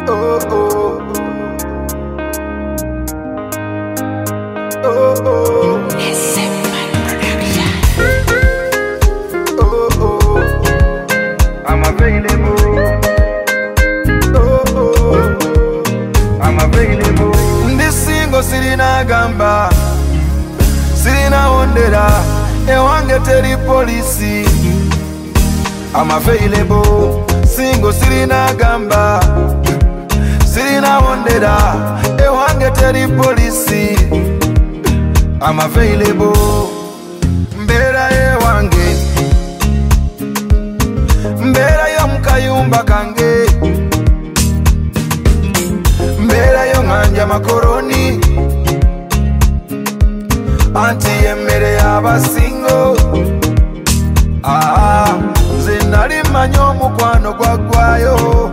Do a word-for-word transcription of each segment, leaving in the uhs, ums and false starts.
Oh, oh. Oh, oh. S M one Production. Oh, oh. I'm available. Oh, oh. I'm available. This single sirina gamba, sirina wondera, ewange teri police. I'm available. Single sirina gamba, sirina wondera, ewange teri police. I'm available. Mbera ewange, mbera yo mukayumba kange, mbera yo nganja makoroni, anti emmere y'abasingo. Ah, nze nali mmanyi omukwano gwaggwayo,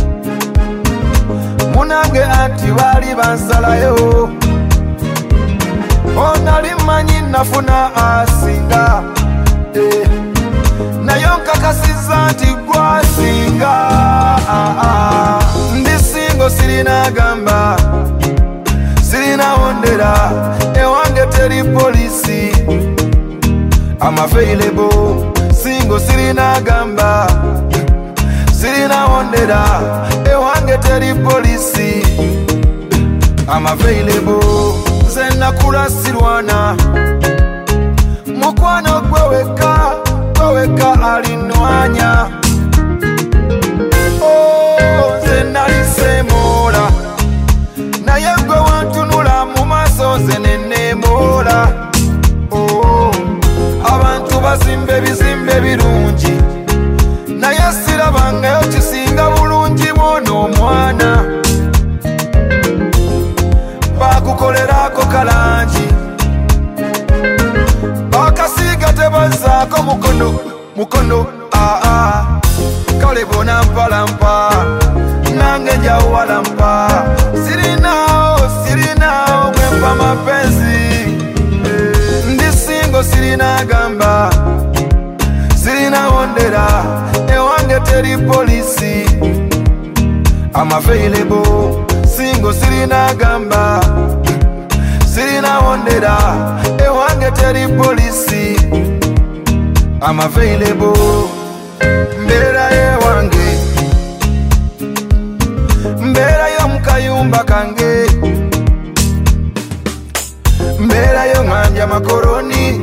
munange anti baali bansalayo. Onali mmanyi nafuna asinga, eh, naye nkakasizza nti gwasinga. Ah, ah. Ndi singo sirina gamba, sirina wondera, ewange teri police. I'm available. Singo sirina gamba, sirina wondera, ewange teri police. I'm available. Nze nakula sirwana, mukwano gwe wekka, gwe wekka alinwanya. Oh, nze nali seemoola, naye gwe wantunula mu maaso nze ne neemoola. Oh, abantu bazimba ebizimbe birungi, naye sirabangayo kisinga bulungi bw'ono omwana. Bakukolerako kalangi, bakasiiga tebazzaako mukono mukono. Ah, ah. Kale bona mpalampa, nange njawalampa. Sirinaawo sirinaawo gwempa mapenzi. Ndi singo sirina gamba, sirina wondera, ewange teri police. I'm available. Singo sirina gamba, sirina wondera, ewange teri police. I'm available. Mbera ewange, mbera yo mukayumba kange, mbera yo nganja makoroni,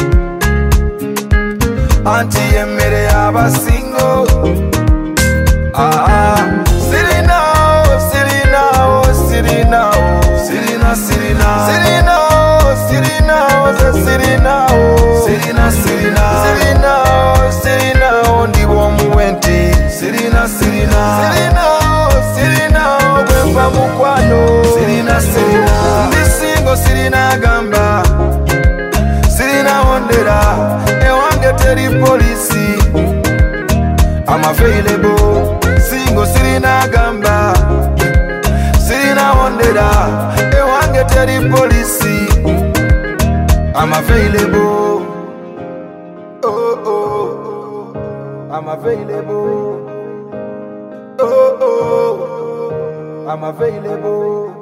anti emmere y'abasingo. Ah, ah. Sirina Sirina, Sirina, Sirina, Sirina, Sirina, Sirina, Sirina, Sirina, Sirina, ndi bw'omuwenti. Sirina, Sirina, Sirina, Sirina, gwempa mukwano. Sirina, Sirina, ndi singo sirina gamba, sirina wondera, ewange teri police. I'm available. Singo sirina gamba, sirina wondera, ewange teri police. I'm available. Oh, oh. I'm available. Oh, oh. I'm available.